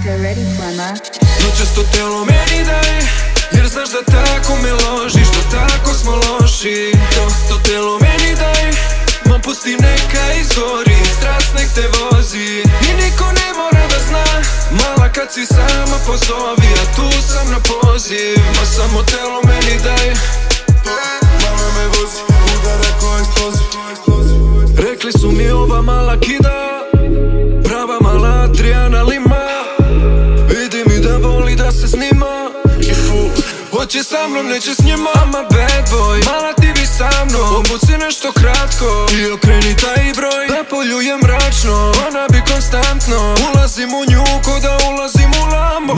you're ready, Flema. Noćas to telo meni daj, jer znaš da tako me ložiš, da tako smo loši. To telo meni daj, ma pusti neka izgori, strast nek te vozi. I niko ne mora da zna, mala kad si sama pozovi, a tu sam na poziv. Ma samo telo meni daj, mala me vozi, udara ko eksploziv. rekli su mi ova mala kida, prava mala Adriana Lima. Vidi mi da voli da se snima i hoće sa mnom, neće s njima. I'm a bad boy, mala ti bi sa mnom, obuci nešto kratko i okreni taj broj, da poljujem mračno. Ona bi konstantno, ulazim u nju ko da ulazim u Lambo.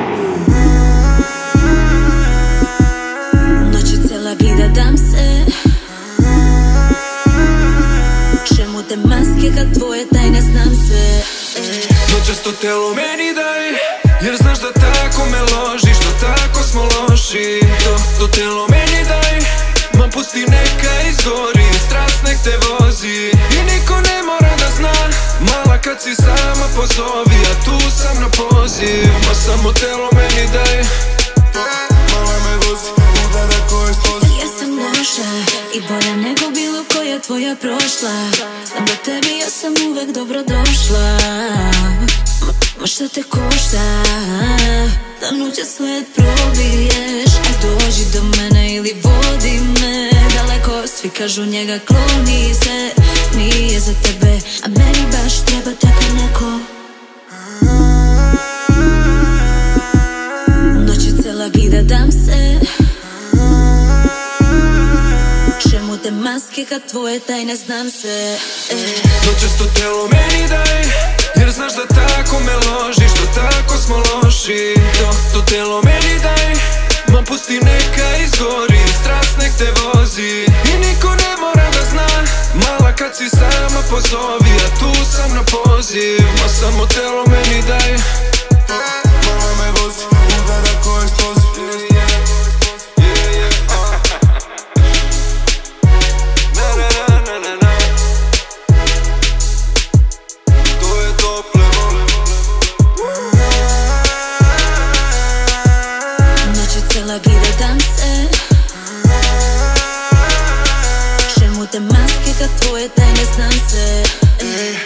Noći cela vida dam se, čemu te maske kad tvoje tajne znam sve. Noćas to telo meni daj, jer znaš da tako me ložiš, da tako smo loši. To telo meni daj, ma pusti neka izgori, strast nek te vozi. I niko ne mora da zna, mala kad si sama pozovi, a tu sam na poziv. Ma samo telo meni daj, mala me vozi, udara ko eksploziv. Ja sam loša i bolja nego bilo koja tvoja prošla. Znam da tebi ja sam uvek dobro došla. Ma šta te košta da nuće svet probiješ? Aj dođi do mene ili vodi me daleko. Svi kažu njega kloni se, nije za tebe, a meni baš treba tako neko. Noći cela vida dam se, čemu te maske kad tvoje tajne znam sve. Noćas to telo meni daj, jer znaš da tako me ložiš, da tako smo loši. To telo meni daj, ma pusti neka izgori, strast nek te vozi. I niko ne mora da zna, mala kad si sama pozovi, a tu sam na poziv. Ma samo telo meni daj.